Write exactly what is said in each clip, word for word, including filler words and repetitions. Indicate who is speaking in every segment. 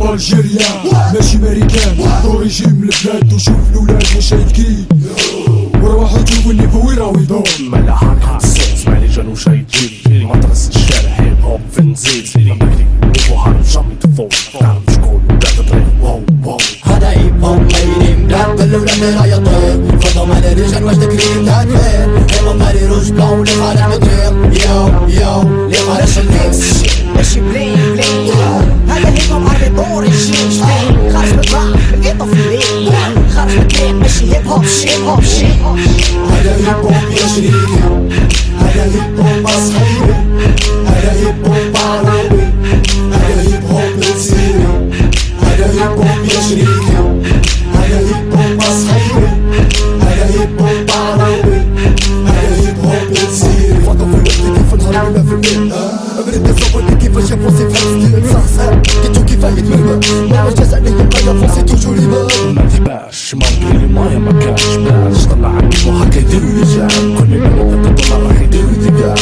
Speaker 1: الجيريان ماشي ماريكان، دوريجين من البلاد وشوف الولاد واش هايدكين وروحو تشوفو النيفو وين راهو يدور.
Speaker 2: مالا حركة الصوص مالي جانو جاي تجيب مدرسة الشارع هيب هوب فين نزيد من بكري نيفو هارب جامي تفوق تعرف شكون ولا تطريق واو واو.
Speaker 3: هذا هيب هوب مايلين بلاد بالولاد اللي راهي طير فضو مالي رجال واش تكريم تاع كبير هيب هوب مالي روج بلون اللي خارج مدير يو يو اللي خارج الميكس
Speaker 4: ماشي بلين بلين. هذا هيب هوب عربي دوريجين شبين خارج من البحر لقيته في الليل خارج من الطريق ماشي هيب هوب شيب هوب شيب هوب.
Speaker 3: هذا هيب هوب يا شريكي هذا هيب هوب صحيحي هذا هيب هوب عربي هذا هيب هوب تسيري هذا هيب هوب يا شريكي هذا هيب هوب صحيحي هذا هيب هوب عربي هذا هيب هوب تسيري. فاطمة في الوقت كيف نهار ولا في الليل برد الصبر كيفاش يفوصي في حبس صح كنتو كيفاه يتمرمى ما جاز عليه يبقى يفوصي توجور يبان
Speaker 2: ما تباش ماركي لي مايا ما كانش باش طلع عنك وهكا يديرو رجال كل اللي تطلع راح يديرو دقاق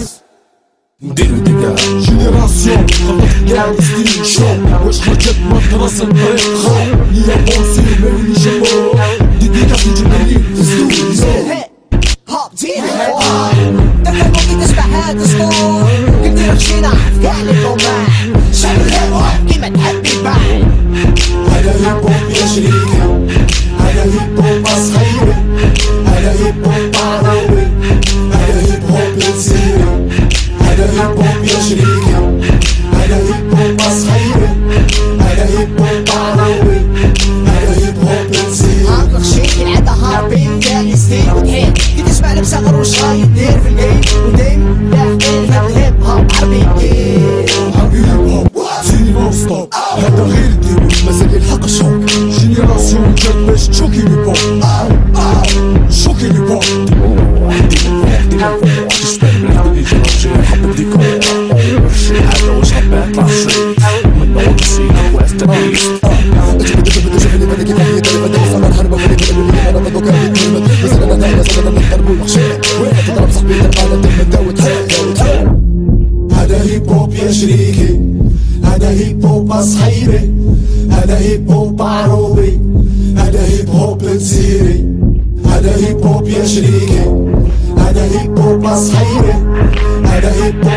Speaker 2: نديرو دقاق.
Speaker 1: جينيراسيون خلط كاع ستيل شوب واش خرجت مدرسة الطريق خاو ليا بونسي مالي جمهور ديديكاس الجماهير تسلوي
Speaker 4: هوب ديما دخل ممكن تسمع هذا الصوت كندير خشينا في كاع لي كومان شعب الهيب هوب كيما تحب يبان.
Speaker 3: هذا هيب هوب يا شريكي هذا هيب هوب صحيحي هذا هيب هوب عربي هذا هيب هوب تسيري هذا هيب هوب يا شريكي هذا هيب هوب صحيحي هذا هيب هوب عربي هذا هيب هوب تسيري.
Speaker 4: عقلك شيك العادة هاربين كاع ستيل وتحيل كي تسمع لبسة غروش راهي دير في الليل ودايم لاحقين هاد الهيب هوب عربي كيل
Speaker 1: عربي هيب هوب سيني نون ستوب هذا غير ديرو
Speaker 3: مازال يلحق الشوك
Speaker 1: جينيراسيون جات باش تشوكي لي بوب شوكي لي بوب
Speaker 2: تشبه بالعدد اللي جا رجال حب الديكور ورشي هذا واش حبات طلع الشريط من نور السين ويست ايست
Speaker 3: اجبد اجبد اجبد اللي بالك كيف هي تلفت وصل الحرب واللي بالك اللي انا بضوك هذه كلمة مثلا انا دايما مثلا نضرب المخشية وين تضرب صاحبي تلقى تم داوت هذا هيب هوب يا شريكي هذا هيب هوب صحيحي هذا هيب هوب عربي هذا هيب هوب تسيري هذا هيب هوب يا شريكي هذا هيب هوب صحيحي هذا هيب هوب